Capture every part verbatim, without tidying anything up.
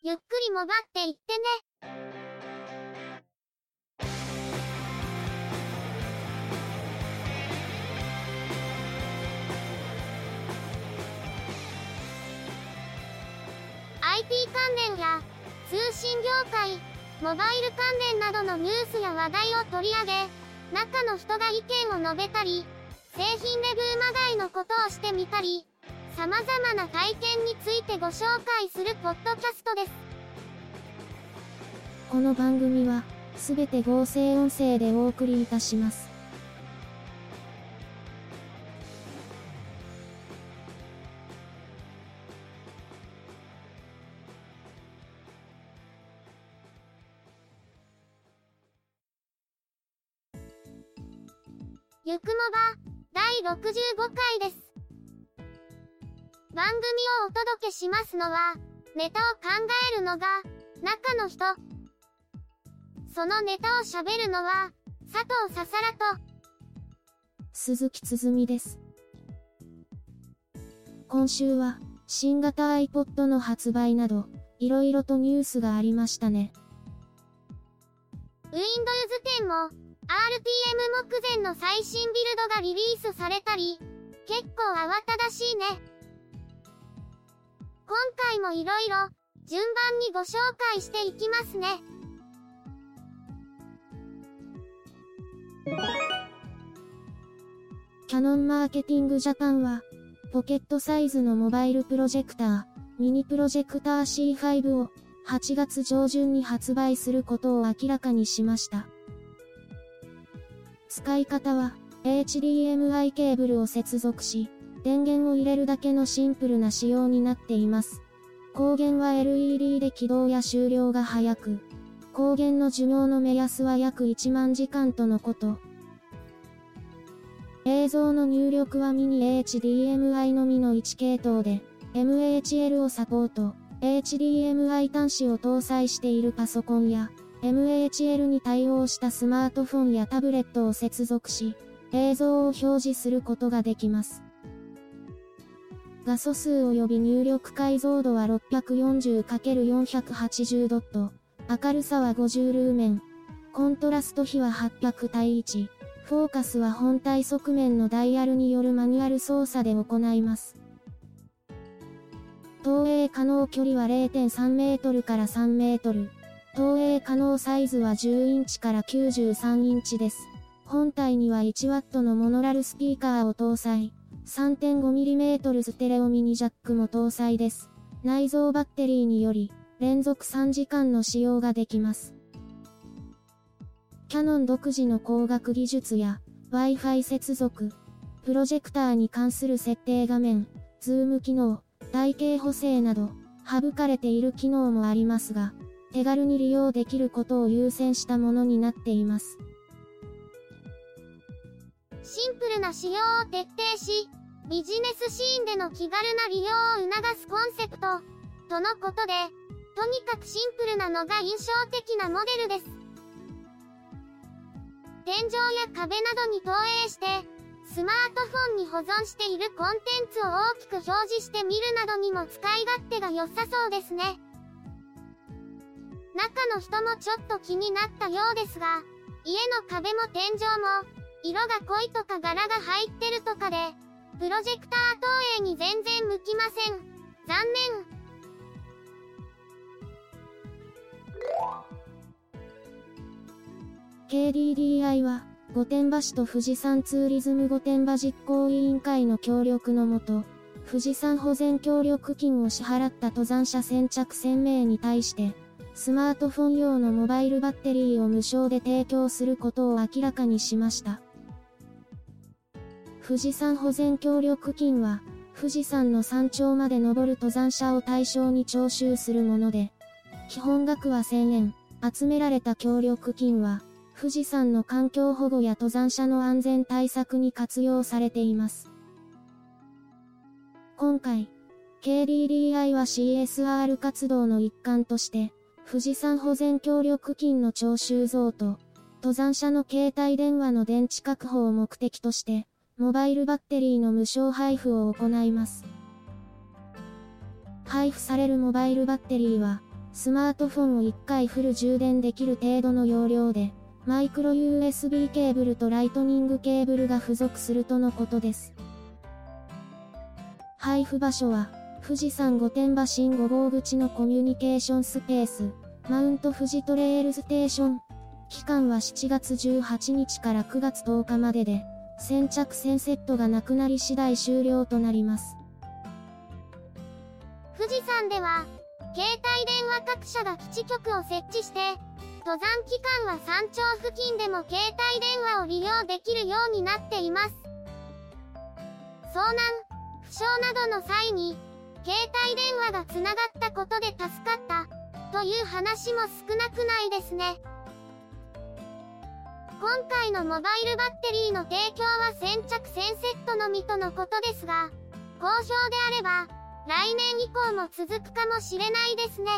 ゆっくりもがっていってね。アイティー 関連や通信業界、モバイル関連などのニュースや話題を取り上げ、中の人が意見を述べたり、製品レビューまがいのことをしてみたり、様々な体験についてご紹介するポッドキャストです。 この番組は、すべて合成音声でお送りいたします。 ゆくもば、だいろくじゅうごかいです。番組をお届けしますのは、ネタを考えるのが、中の人。そのネタを喋るのは、佐藤ささらと、 鈴木つづみです。今週は、新型 iPod の発売など、いろいろとニュースがありましたね。 Windows テンも、アールティーエム 目前の最新ビルドがリリースされたり、結構慌ただしいね。今回もいろいろ、順番にご紹介していきますね。 キヤノンマーケティングジャパンは、ポケットサイズのモバイルプロジェクター、ミニプロジェクター シーファイブ を、はちがつ上旬に発売することを明らかにしました。使い方は、エイチディーエムアイ ケーブルを接続し、電源を入れるだけのシンプルな仕様になっています。光源は エルイーディー で起動や終了が早く、光源の寿命の目安は約いちまんじかんとのこと。映像の入力はミニ エイチディーエムアイ のみのいち系統で、エムエイチエル をサポート、エイチディーエムアイ 端子を搭載しているパソコンや、エムエイチエル に対応したスマートフォンやタブレットを接続し、映像を表示することができます。画素数及び入力解像度は ろっぴゃくよんじゅうかけるよんひゃくはちじゅう ドット、明るさはごじゅうルーメン、コントラスト比ははっぴゃくたいいち、フォーカスは本体側面のダイヤルによるマニュアル操作で行います。投影可能距離は れいてんさんメートルからさんメートル。投影可能サイズはじゅうインチからきゅうじゅうさんインチです。本体にはいちワットのモノラルスピーカーを搭載。さんてんごミリメートル ステレオミニジャックも搭載です。内蔵バッテリーにより、連続さんじかんの使用ができます。キヤノン独自の光学技術や、Wi-Fi 接続、プロジェクターに関する設定画面、ズーム機能、体型補正など、省かれている機能もありますが、手軽に利用できることを優先したものになっています。 シンプルな使用を徹底し、ビジネスシーンでの気軽な利用を促すコンセプト、とのことで、とにかくシンプルなのが印象的なモデルです。天井や壁などに投影して、スマートフォンに保存しているコンテンツを大きく表示して見るなどにも使い勝手が良さそうですね。中の人もちょっと気になったようですが、家の壁も天井も、色が濃いとか柄が入ってるとかで、プロジェクター投影に全然向きません。残念。 ケーディーディーアイ は、御殿場市と富士山ツーリズム御殿場実行委員会の協力のもと、富士山保全協力金を支払った登山者先着せんめいに対して、スマートフォン用のモバイルバッテリーを無償で提供することを明らかにしました。富士山保全協力金は、富士山の山頂まで登る登山者を対象に徴収するもので、基本額はせんえん、集められた協力金は、富士山の環境保護や登山者の安全対策に活用されています。今回、ケーディーディーアイ は シーエスアール 活動の一環として、富士山保全協力金の徴収増と、登山者の携帯電話の電池確保を目的として、モバイルバッテリーの無償配布を行います。配布されるモバイルバッテリーは、 スマートフォンをいっかいフル充電できる程度の容量で、マイクロ ユーエスビー ケーブルとライトニングケーブルが付属するとのことです。配布場所は、富士山御殿場新ご号口のコミュニケーションスペース、マウント富士トレイルステーション。期間はしちがつじゅうはちにちからくがつとおかまでで、先着せんセットがなくなり次第終了となります。 富士山では、携帯電話各社が基地局を設置して、登山期間は山頂付近でも携帯電話を利用できるようになっています。遭難、負傷などの際に、携帯電話がつながったことで助かったという話も少なくないですね。今回のモバイルバッテリーの提供は先着せんセットのみとのことですが、好評であれば来年以降も続くかもしれないですね。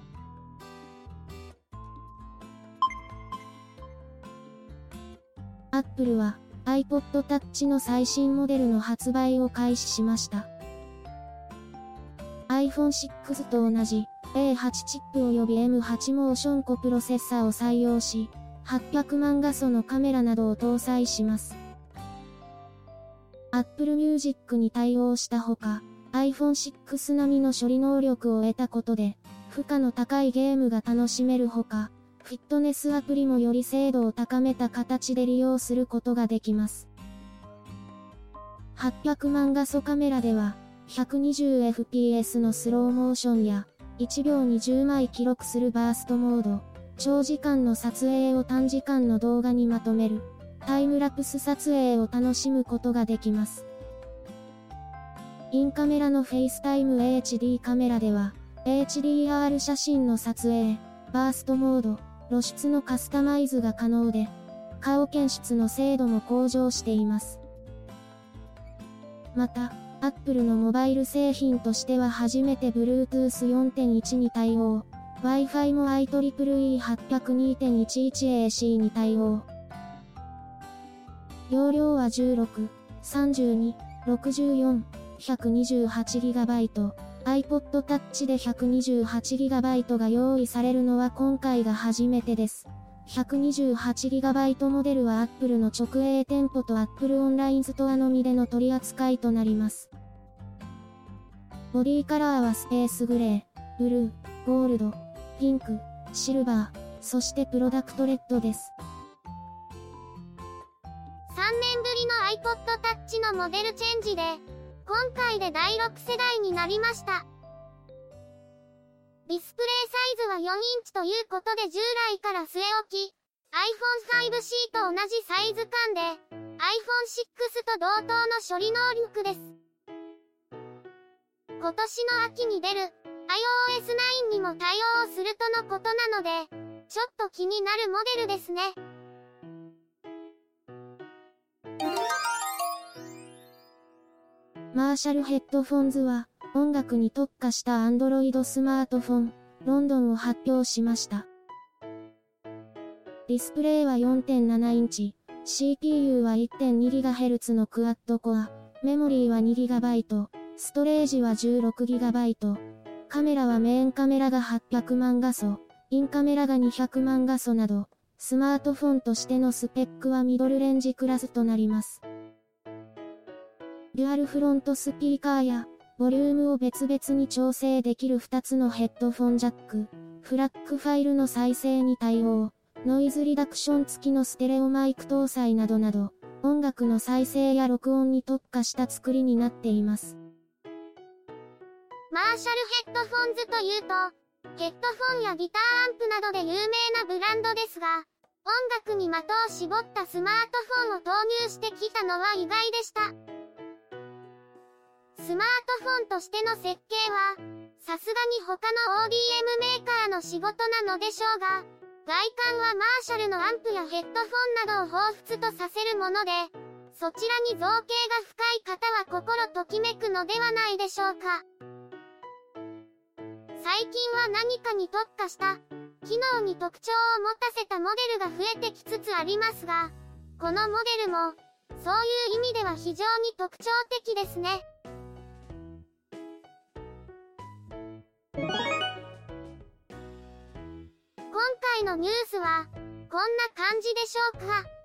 Apple は iPod Touch の最新モデルの発売を開始しました。アイフォンシックス と同じ エーはち チップ及び エムはち モーションコプロセッサーを採用し、はっぴゃくまん画素のカメラなどを搭載します。Apple Music に対応したほか、アイフォンシックス 並みの処理能力を得たことで、負荷の高いゲームが楽しめるほか、フィットネスアプリもより精度を高めた形で利用することができます。はっぴゃくまん画素カメラでは、ひゃくにじゅうエフピーエス のスローモーションや、いちびょうにじゅうまい記録するバーストモード、長時間の撮影を短時間の動画にまとめる、タイムラプス撮影を楽しむことができます。インカメラの FaceTime エイチディー カメラでは、エイチディーアール 写真の撮影、バーストモード、露出のカスタマイズが可能で、顔検出の精度も向上しています。また、Apple のモバイル製品としては初めて ブルートゥースよんてんいち に対応、Wi-Fi も アイトリプルイーはちぜろろにてんいちいちエーシー に対応。容量はじゅうろく、さんじゅうに、ろくじゅうよん、ひゃくにじゅうはちギガバイト、iPod Touch で ひゃくにじゅうはちギガバイト が用意されるのは今回が初めてです。ひゃくにじゅうはちギガバイト モデルは Apple の直営店舗と Apple オンラインストアのみでの取り扱いとなります。ボディカラーはスペースグレー、ブルー、ゴールド、ピンク、シルバー、そしてプロダクトレッドです。 さんねんぶりの iPod Touch のモデルチェンジで、今回でだいろく世代になりました。ディスプレイサイズはよんインチということで従来から据え置き、アイフォンファイブシー と同じサイズ感で、アイフォンシックス と同等の処理能力です。今年の秋に出る iOS ナインにも対応するとのことなので、ちょっと気になるモデルですね。 マーシャルヘッドフォンズは、音楽に特化した Android スマートフォン、ロンドンを発表しました。ディスプレイは よんてんななインチ、シーピーユー は いってんにギガヘルツ のクワッドコア、メモリーは にギガバイト、ストレージは じゅうろくギガバイト、カメラはメインカメラがはっぴゃくまん画素、インカメラがにひゃくまん画素など、スマートフォンとしてのスペックはミドルレンジクラスとなります。デュアルフロントスピーカーや、ボリュームを別々に調整できるふたつのヘッドフォンジャック、フラッグファイルの再生に対応、ノイズリダクション付きのステレオマイク搭載などなど、音楽の再生や録音に特化した作りになっています。 マーシャルヘッドフォンズというと、ヘッドフォンやギターアンプなどで有名なブランドですが、音楽に的を絞ったスマートフォンを投入してきたのは意外でした。スマートフォンとしての設計は、さすがに他の オーディーエム メーカーの仕事なのでしょうが、外観はマーシャルのアンプやヘッドフォンなどを彷彿とさせるもので、そちらに造形が深い方は心ときめくのではないでしょうか。最近は何かに特化した機能に特徴を持たせたモデルが増えてきつつありますが、このモデルもそういう意味では非常に特徴的ですね。 のニュースは、こんな感じでしょうか。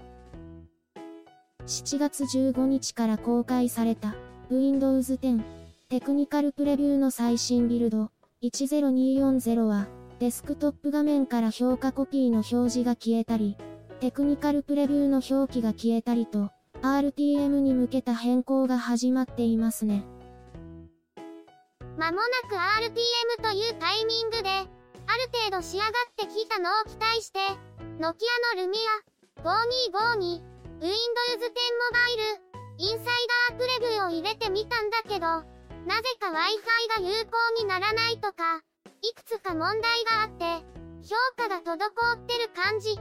しちがつじゅうごにちから公開された ウィンドウズテン テクニカルプレビューの最新ビルドいちぜろにーよんぜろはデスクトップ画面から評価コピーの表示が消えたり、テクニカルプレビューの表記が消えたりと アールティーエム に向けた変更が始まっていますね。 まもなく アールティーエム というタイミングで、ある程度仕上がってきたのを期待して、ノキアのルミアごにーごにウィンドウズテンモバイルインサイダープレビューを入れてみたんだけど、なぜか Wi-Fi が有効にならないとか、いくつか問題があって、評価が滞ってる感じ。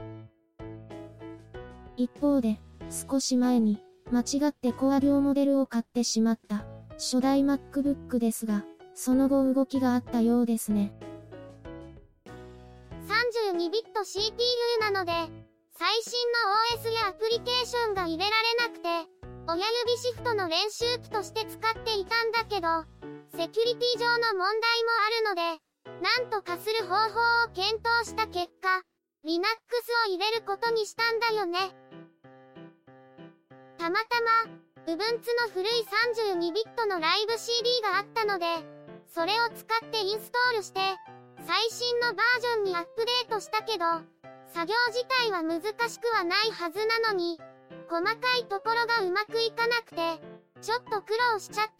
一方で、少し前に、間違ってコア両モデルを買ってしまった初代 MacBook ですが、その後動きがあったようですね。 さんじゅうにビット シーピーユー なので、最新の オーエス やアプリケーションが入れられなくて、親指シフトの練習機として使っていたんだけど、セキュリティ上の問題もあるので、なんとかする方法を検討した結果、Linux を入れることにしたんだよね。たまたま、Ubuntu の古いさんじゅうにビットのライブ シーディー があったので、それを使ってインストールして、最新のバージョンにアップデートしたけど、作業自体は難しくはないはずなのに、細かいところがうまくいかなくて、ちょっと苦労しちゃった。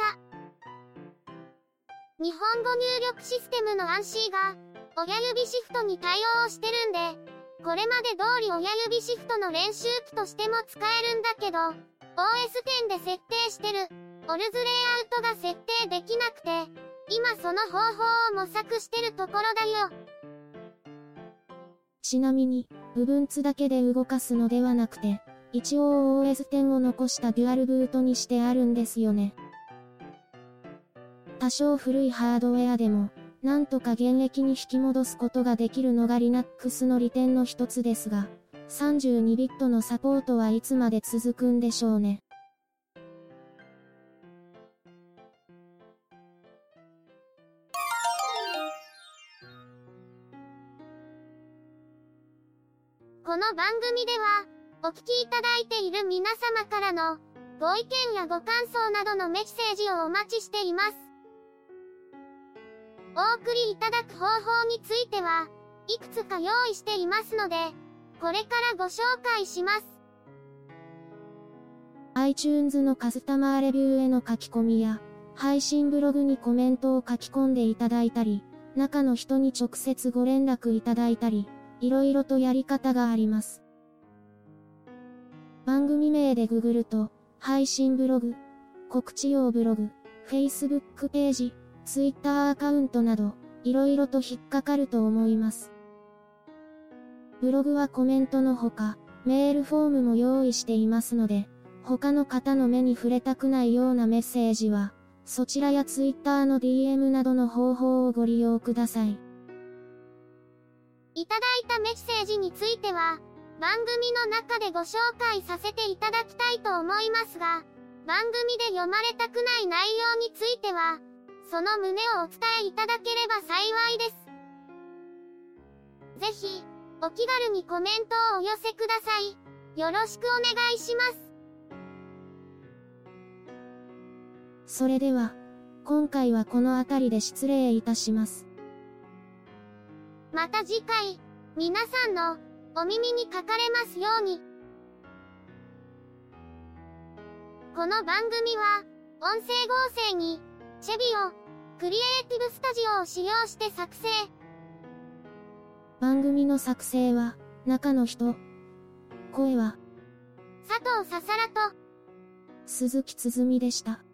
日本語入力システムのアンシーが、親指シフトに対応してるんで、これまで通り親指シフトの練習機としても使えるんだけど、オーエステン で設定してる、オルズレイアウトが設定できなくて、今その方法を模索してるところだよ。 ちなみに、Ubuntu だけで動かすのではなくて、一応 オーエステン を残したデュアルブートにしてあるんですよね。多少古いハードウェアでも、なんとか現役に引き戻すことができるのが Linux の利点の一つですが、さんじゅうにビットのサポートはいつまで続くんでしょうね。 この番組では、お聞きいただいている皆様からのご意見やご感想などのメッセージをお待ちしています。お送りいただく方法については、いくつか用意していますので、これからご紹介します。 iTunes のカスタマーレビューへの書き込みや、配信ブログにコメントを書き込んでいただいたり、中の人に直接ご連絡いただいたり、いろいろとやり方があります。番組名でググると、配信ブログ、告知用ブログ、Facebook ページ、Twitter アカウントなど、いろいろと引っかかると思います。ブログはコメントのほか、メールフォームも用意していますので、他の方の目に触れたくないようなメッセージは、そちらや Twitter の ディーエム などの方法をご利用ください。 いただいたメッセージについては、番組の中でご紹介させていただきたいと思いますが、番組で読まれたくない内容については、その旨をお伝えいただければ幸いです。ぜひ、お気軽にコメントをお寄せください。よろしくお願いします。 それでは、今回はこの辺りで失礼いたします。 また次回、皆さんのお耳にかかれますように。この番組は、音声合成に、チェビオ、クリエイティブスタジオを使用して作成。 番組の作成は、中の人。声は、 佐藤ささらと、 鈴木つづみでした。